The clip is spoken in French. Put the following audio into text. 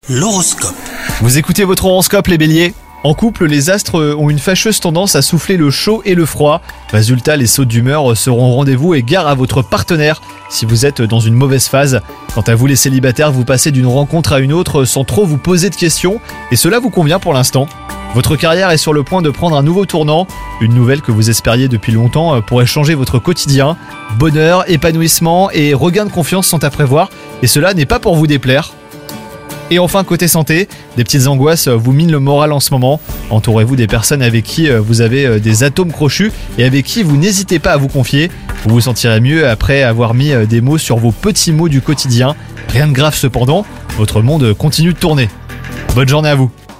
L'horoscope. Vous écoutez votre horoscope les béliers ? En couple, les astres ont une fâcheuse tendance à souffler le chaud et le froid. Résultat, les sautes d'humeur seront au rendez-vous et gare à votre partenaire si vous êtes dans une mauvaise phase. Quant à vous les célibataires, vous passez d'une rencontre à une autre sans trop vous poser de questions et cela vous convient pour l'instant. Votre carrière est sur le point de prendre un nouveau tournant. Une nouvelle que vous espériez depuis longtemps pourrait changer votre quotidien. Bonheur, épanouissement et regain de confiance sont à prévoir et cela n'est pas pour vous déplaire. Et enfin, côté santé, des petites angoisses vous minent le moral en ce moment. Entourez-vous des personnes avec qui vous avez des atomes crochus et avec qui vous n'hésitez pas à vous confier. Vous vous sentirez mieux après avoir mis des mots sur vos petits mots du quotidien. Rien de grave cependant, votre monde continue de tourner. Bonne journée à vous.